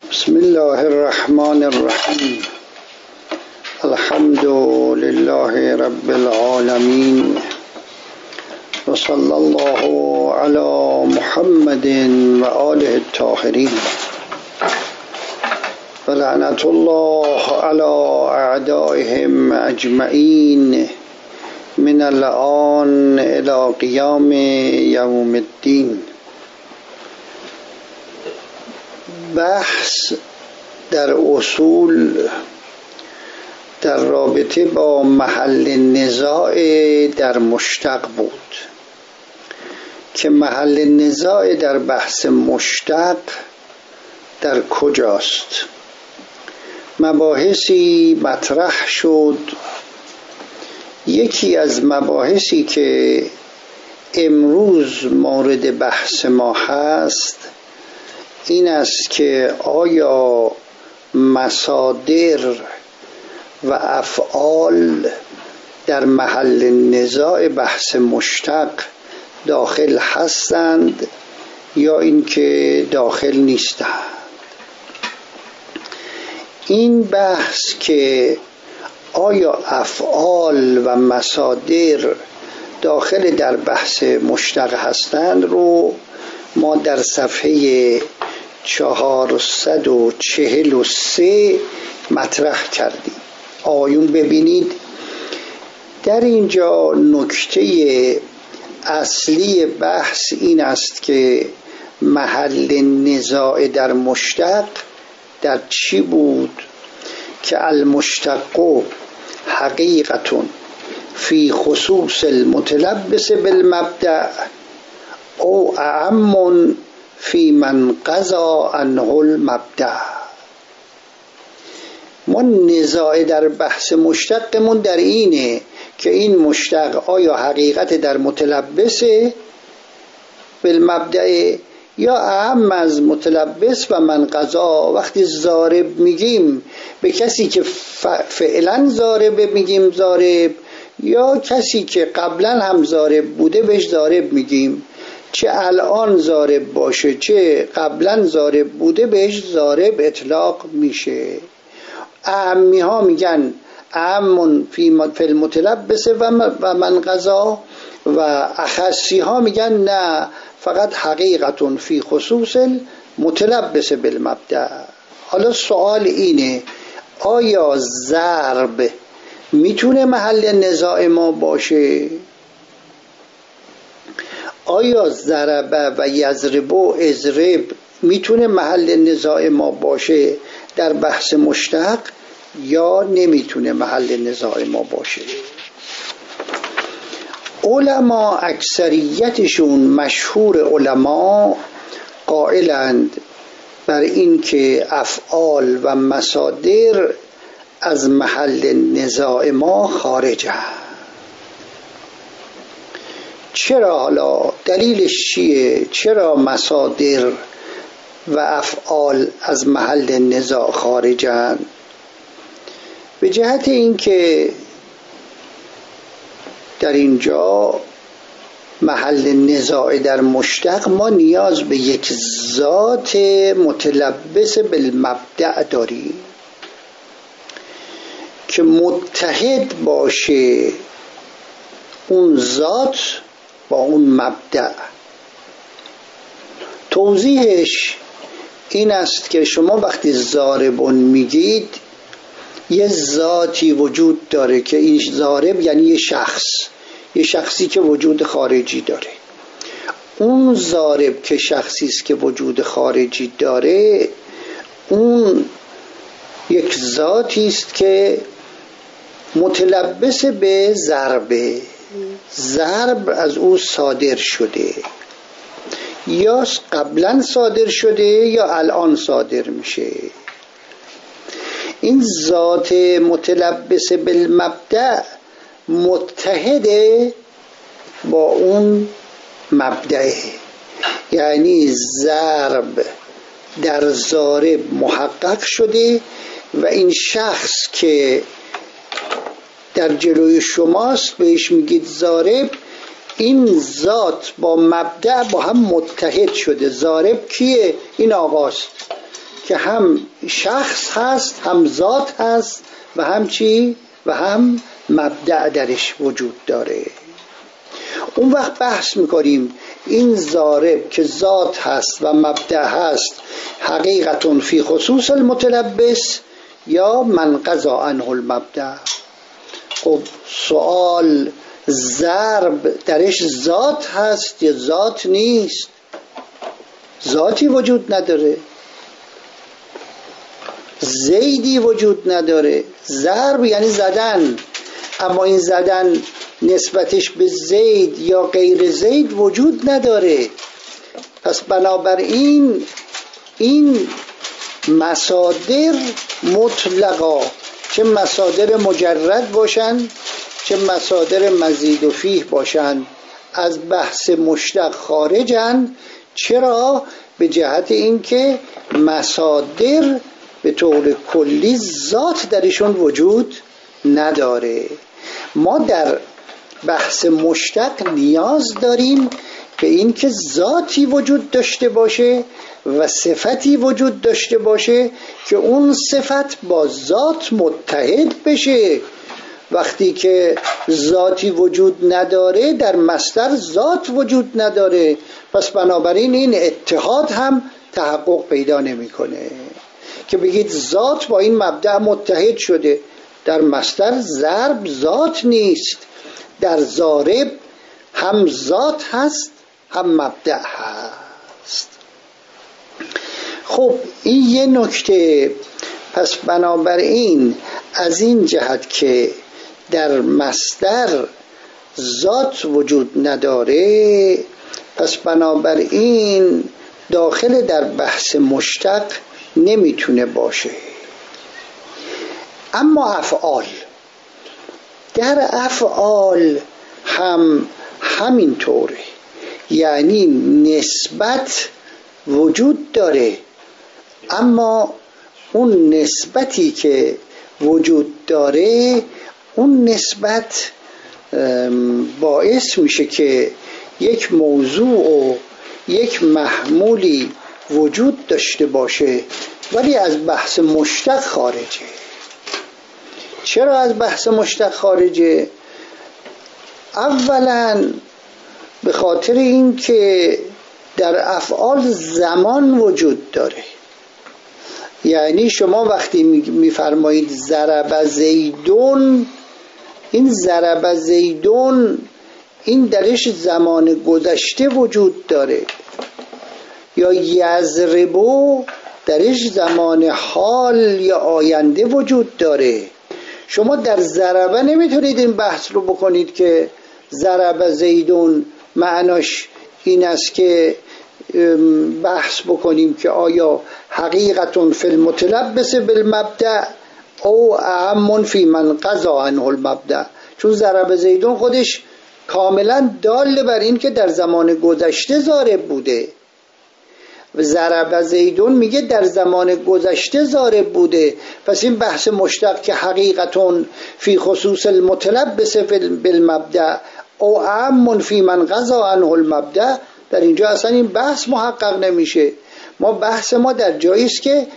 بسم الله الرحمن الرحیم. الحمد لله رب العالمین و صلی الله علی محمد و آله الطاهرین و لعنت الله علی اعدائهم اجمعین من الآن الی قیام یوم الدین. بحث در اصول در رابطه با محل نزاع در مشتق بود که محل نزاع در بحث مشتق در کجاست. مباحثی مطرح شد. یکی از مباحثی که امروز مورد بحث ما هست این است که آیا مصادر و افعال در محل نزاع بحث مشتق داخل هستند یا اینکه داخل نیستند. این بحث که آیا افعال و مصادر داخل در بحث مشتق هستند رو ما در صفحه 443 مطرح کردیم. آیون ببینید در اینجا نکته اصلی بحث این است که محل نزاع در مشتق در چی بود که المشتق حقیقت فی خصوص المتلبس بالمبدأ او اعم فی من قضا عنه المبدأ. ما نزاع در بحث مشتقمون در اینه که این مشتق آیا حقیقت در متلبس بالمبدأ یا اعم از متلبس و من قضا. وقتی ضارب میگیم به کسی که فعلا ضارب میگیم ضارب، یا کسی که قبلا هم ضارب بوده بهش ضارب میگیم. چه الان ضارب باشه چه قبلا ضارب بوده بهش ضارب اطلاق میشه. اعمی ها میگن اعم فی المتلبس و من قضا، و اخصی ها میگن نه فقط حقیقت فی خصوص المتلبس بالمبدأ. حالا سوال اینه آیا ضرب میتونه محل نزاع ما باشه؟ آیا ضرب و یضرب و اضرب میتونه محل نزاع ما باشه در بحث مشتق یا نمیتونه محل نزاع ما باشه؟ علما اکثریتشون مشهور علما قائلند بر این که افعال و مصادر از محل نزاع ما خارجند. چرا؟ حالا دلیلش چیه؟ چرا مصادر و افعال از محل نزاع خارجند؟ به جهت اینکه در اینجا محل نزاع در مشتق ما نیاز به یک ذات متلبس بالمبدأ داریم که متحد باشه اون ذات با اون مبدأ. توضیحش این است که شما وقتی ضاربون میگید یه ذاتی وجود داره که این ضارب یعنی یه شخصی که وجود خارجی داره. اون ضارب که شخصی است که وجود خارجی داره اون یک ذاتی است که متلبس به ضربه، ضرب از او صادر شده، یا قبلا صادر شده یا الان صادر میشه. این ذات متلبس بالمبدأ متحده با اون مبدأ، یعنی ضرب در ضارب محقق شده و این شخص که در جلوی شماست بهش میگید ضارب، این ذات با مبدأ با هم متحد شده. ضارب کیه؟ این آقاست که هم شخص هست، هم ذات هست و هم چی؟ و هم مبدأ درش وجود داره. اون وقت بحث میکنیم این ضارب که ذات هست و مبدأ هست حقیقتون فی خصوص المتلبس یا من قضا عنه المبدأ. خب سوال، ضرب درش ذات هست یا ذات نیست؟ ذاتی وجود نداره، زیدی وجود نداره. ضرب یعنی زدن، اما این زدن نسبتش به زید یا غیر زید وجود نداره. پس بنابراین این مصادر مطلقا، چه مصادر مجرد باشن چه مصادر مزید و فیه باشن، از بحث مشتق خارجن. چرا؟ به جهت اینکه مصادر به طور کلی ذات درشون وجود نداره. ما در بحث مشتق نیاز داریم به اینکه ذاتی وجود داشته باشه و صفتی وجود داشته باشه که اون صفت با ذات متحد بشه. وقتی که ذاتی وجود نداره در مصدر ذات وجود نداره، پس بنابراین این اتحاد هم تحقق پیدا نمیکنه که بگید ذات با این مبدأ متحد شده. در مصدر ضرب ذات نیست، در ضارب هم ذات هست هم مبدأ هست. خب این یه نکته. پس بنابراین از این جهت که در مصدر ذات وجود نداره، پس بنابراین داخل در بحث مشتق نمیتونه باشه. اما افعال، در افعال هم همینطوره، یعنی نسبت وجود داره، اما اون نسبتی که وجود داره اون نسبت باعث میشه که یک موضوع و یک محمولی وجود داشته باشه ولی از بحث مشتق خارجه. چرا از بحث مشتق خارجه؟ اولا به خاطر این که در افعال زمان وجود داره. یعنی شما وقتی میفرمایید ضرب زیدون، این ضرب زیدون این درش زمان گذشته وجود داره، یا یضربو درش زمان حال یا آینده وجود داره. شما در ضربه نمیتونید این بحث رو بکنید که ضرب زیدون معناش این است که بحث بکنیم که آیا حقیقتون فی المتلبس بالمبدأ او اعم فی من قضا عنه المبدأ. چون ضرب زیدون خودش کاملا دال بر این که در زمان گذشته ضارب بوده. ضرب زیدون میگه در زمان گذشته ضارب بوده. پس این بحث مشتق که حقیقتون فی خصوص المتلبس بالمبدأ او اعم فی من قضا عنه المبدأ، در اینجا اصلا این بحث محقق نمیشه. ما بحث ما در جایی است که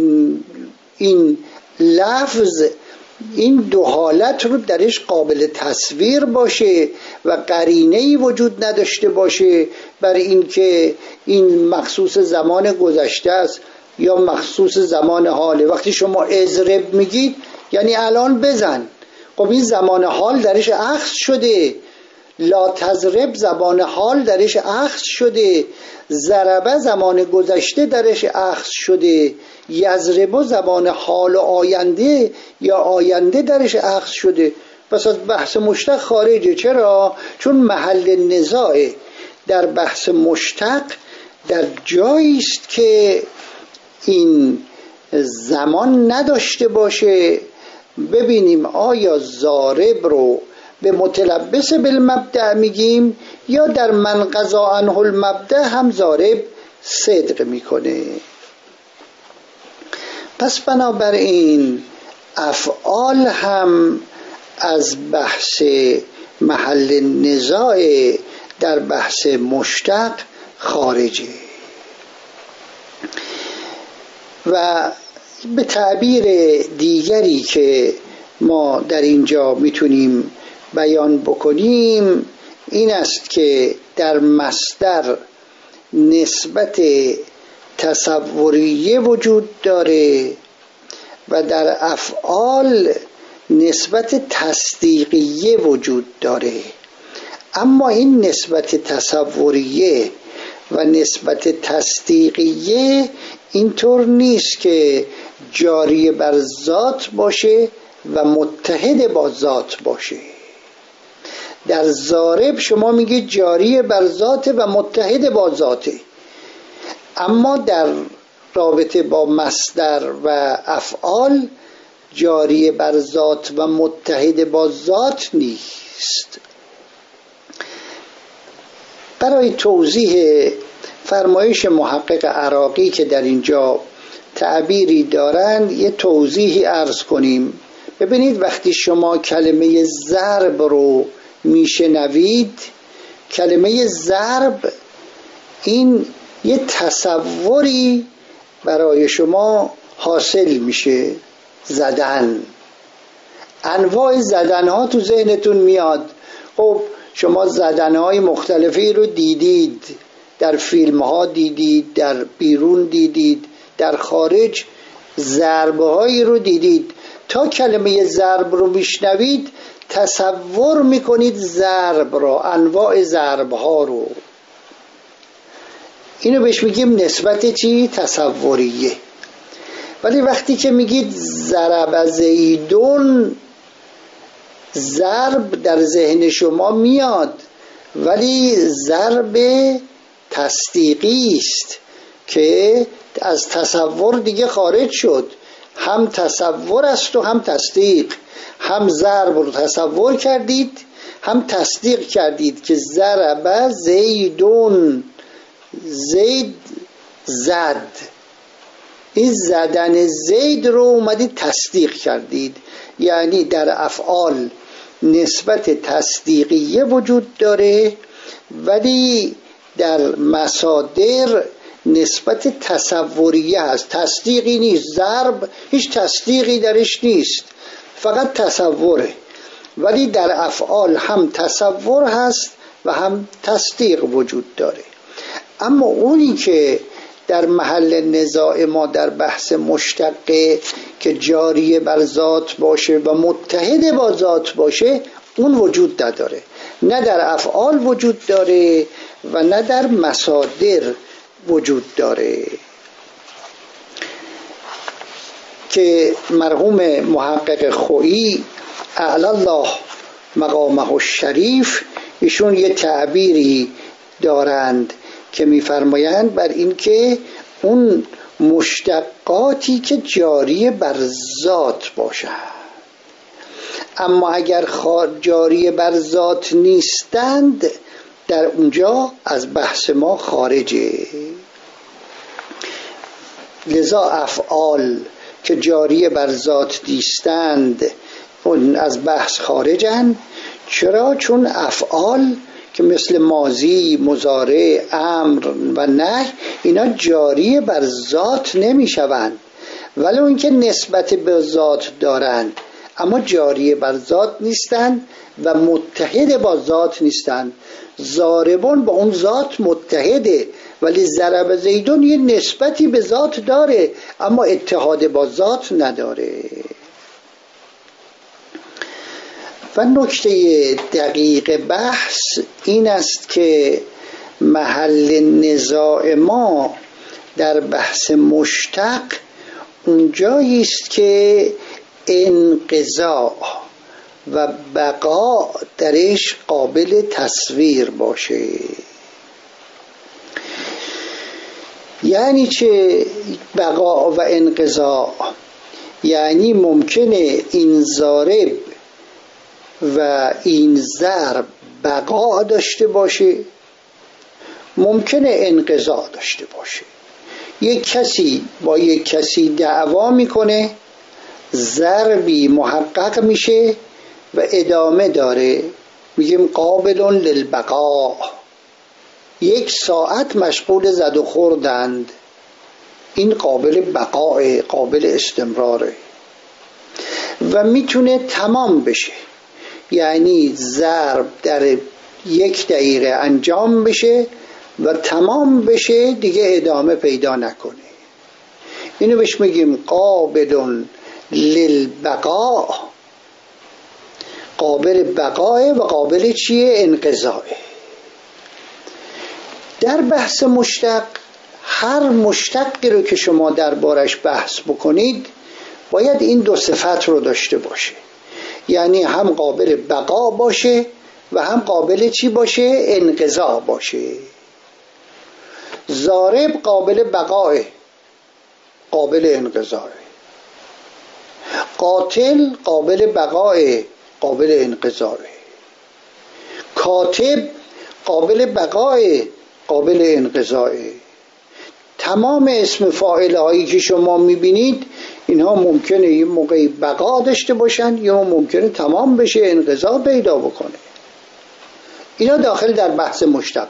این لفظ این دو حالت رو درش قابل تصویر باشه و قرینه‌ای وجود نداشته باشه بر این که این مخصوص زمان گذشته است یا مخصوص زمان حاله. وقتی شما اضرب میگید یعنی الان بزن، خب این زمان حال درش اخذ شده. لا تضرب زمان حال درش اخذ شده، ضربه زمان گذشته درش اخذ شده، یضرب زمان حال و آینده یا آینده درش اخذ شده. پس از بحث مشتق خارجه. چرا؟ چون محل نزاع در بحث مشتق در جایی است که این زمان نداشته باشه. ببینیم آیا ضارب رو به متلبس بالمبدأ میگیم یا در من قضا عنه المبدأ هم ضارب صدق میکنه. پس بنابراین افعال هم از بحث محل نزاع در بحث مشتق خارجه. و به تعبیر دیگری که ما در اینجا میتونیم بیان بکنیم این است که در مصدر نسبت تصوریه وجود داره و در افعال نسبت تصدیقیه وجود داره. اما این نسبت تصوریه و نسبت تصدیقیه اینطور نیست که جاری بر ذات باشه و متحد با ذات باشه. در ضارب شما میگید جاری بر ذات و متحد با ذاته، اما در رابطه با مصدر و افعال جاری بر ذات و متحد با ذات نیست. برای توضیح فرمایش محقق عراقی که در اینجا تعبیری دارند یه توضیحی عرض کنیم. ببینید وقتی شما کلمه ضرب رو میشنوید، کلمه ضرب این یه تصوری برای شما حاصل میشه، زدن. انواع زدنها تو ذهنتون میاد. خب شما زدنهای مختلفی رو دیدید، در فیلمها دیدید، در بیرون دیدید، در خارج ضربهایی رو دیدید. تا کلمه ضرب رو میشنوید تصور میکنید ضرب را، انواع ضربها رو. اینو بهش میگیم نسبت چی؟ تصوریه. ولی وقتی که میگید ضرب زیدون، ضرب در ذهن شما میاد ولی ضرب تصدیقی است که از تصور دیگه خارج شد. هم تصور است و هم تصدیق. هم ضرب رو تصور کردید هم تصدیق کردید که ضرب زیدون، زید زد. این زدن زید رو اومدید تصدیق کردید. یعنی در افعال نسبت تصدیقیه وجود داره ولی در مصادر نسبت تصوریه هست. تصدیقی نیست. ضرب هیچ تصدیقی درش نیست، فقط تصوره. ولی در افعال هم تصور هست و هم تصدیق وجود داره. اما اونی که در محل نزاع ما در بحث مشتقه که جاری بر ذات باشه و متحد با ذات باشه، اون وجود نداره. نه در افعال وجود داره و نه در مصادر وجود داره. که مرحوم محقق خویی اعلی الله مقامه الشریف ایشون یه تعبیری دارند که میفرمایند بر این که اون مشتقاتی که جاری بر ذات باشند، اما اگر جاری بر ذات نیستند در اونجا از بحث ما خارجه. لذا افعال که جاری بر ذات نیستند اون از بحث خارجن. چرا؟ چون افعال که مثل ماضی، مضارع، امر و نهی اینا جاری بر ذات نمی شوند، ولی اون که نسبت به ذات دارند اما جاری بر ذات نیستند و متحد با ذات نیستند. ضاربون با اون ذات متحده ولی ضرب زیدون یه نسبتی به ذات داره اما اتحاد با ذات نداره. و نکته دقیق بحث این است که محل نزاع ما در بحث مشتق اونجایی است که انقضا و بقا درش قابل تصویر باشه. یعنی چه بقا و انقضا؟ یعنی ممکنه این ضارب و این ضرب بقا داشته باشه، ممکنه انقضا داشته باشه. یک کسی با یک کسی دعوا میکنه، ضربی محقق میشه و ادامه داره، میگیم قابل للبقا. 1 ساعت مشغول زد و خوردند، این قابل بقای، قابل استمراره و میتونه تمام بشه، یعنی ضرب در 1 دقیقه انجام بشه و تمام بشه، دیگه ادامه پیدا نکنه. اینو بهش میگیم قابل للبقاء، قابل بقای و قابل چیه؟ انقضاء. در بحث مشتق، هر مشتقی رو که شما دربارش بحث بکنید باید این 2 صفت رو داشته باشه، یعنی هم قابل بقا باشه و هم قابل چی باشه؟ انقضاء باشه. ضارب قابل بقاه، قابل انقضاء. قاتل قابل بقاه، قابل انقضاء. کاتب قابل بقاه، قابل انقضاء. تمام اسم فاعل هایی که شما میبینید اینها ممکنه یه موقعی بقا داشته باشن یا ممکنه تمام بشه، انقضاء پیدا بکنه. اینا داخل در بحث مشتق.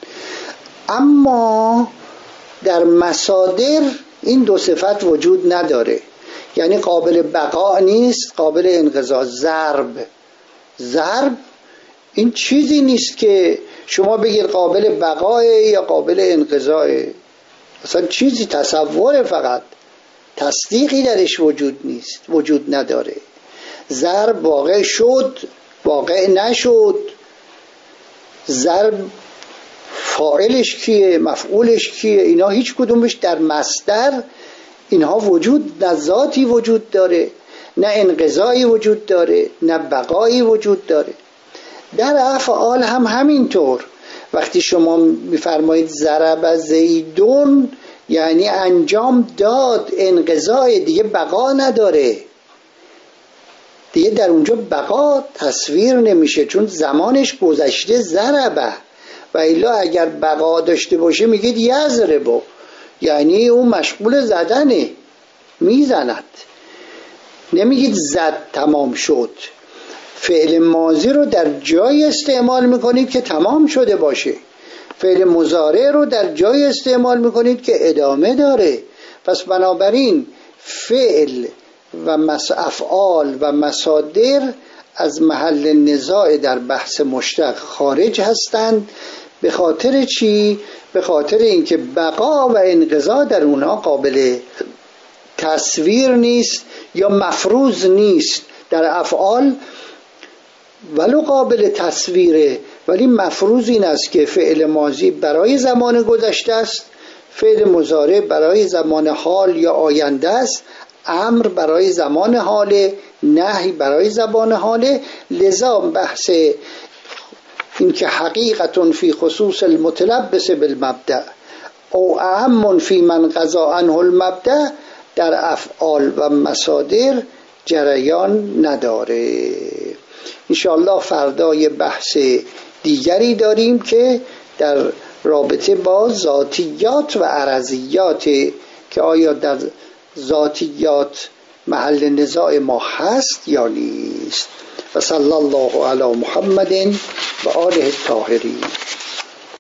اما در مصادر این 2 صفت وجود نداره، یعنی قابل بقا نیست، قابل انقضاء. ضرب این چیزی نیست که شما بگید قابل بقا یا قابل انقضاء، اصلا چیزی تصوره، فقط تصدیقی درش وجود نیست، وجود نداره. ضرب واقع شد، واقع نشد. ضرب فاعلش کیه، مفعولش کیه، اینا هیچ کدومش در مصدر اینها وجود، نه ذاتی وجود داره، نه انقضایی وجود داره، نه بقایی وجود داره. در افعال هم همینطور. وقتی شما میفرمایید ضرب زیدون، یعنی انجام داد، انقضای، دیگه بقا نداره، دیگه در اونجا بقا تصویر نمیشه، چون زمانش گذشته. ضربه و الا اگر بقا داشته باشه میگید یضرب، یعنی اون مشغول زدنه، میزند، نمیگید زد تمام شد. فعل ماضی رو در جای استعمال میکنید که تمام شده باشه، فعل مضارع رو در جای استعمال میکنید که ادامه داره. پس بنابراین فعل و افعال و مصادر از محل نزاع در بحث مشتق خارج هستند. به خاطر چی؟ به خاطر اینکه بقا و انقضا در اونها قابل تصویر نیست یا مفروض نیست. در افعال ولو قابل تصویره، ولی مفروض این است که فعل ماضی برای زمان گذشته است، فعل مضارع برای زمان حال یا آینده است، امر برای زمان حاله، نهی برای زمان حاله. لذا بحث این که حقیقتون فی خصوص المتلبس بالمبدأ او اهم فی من قضا عنه المبدأ در افعال و مصادر جریان نداره. انشاءالله فردا یه بحث دیگری داریم که در رابطه با ذاتیات و عرضیات، که آیا در ذاتیات محل نزاع ما هست یا نیست. و صلی الله علی محمد و آله الطاهرین.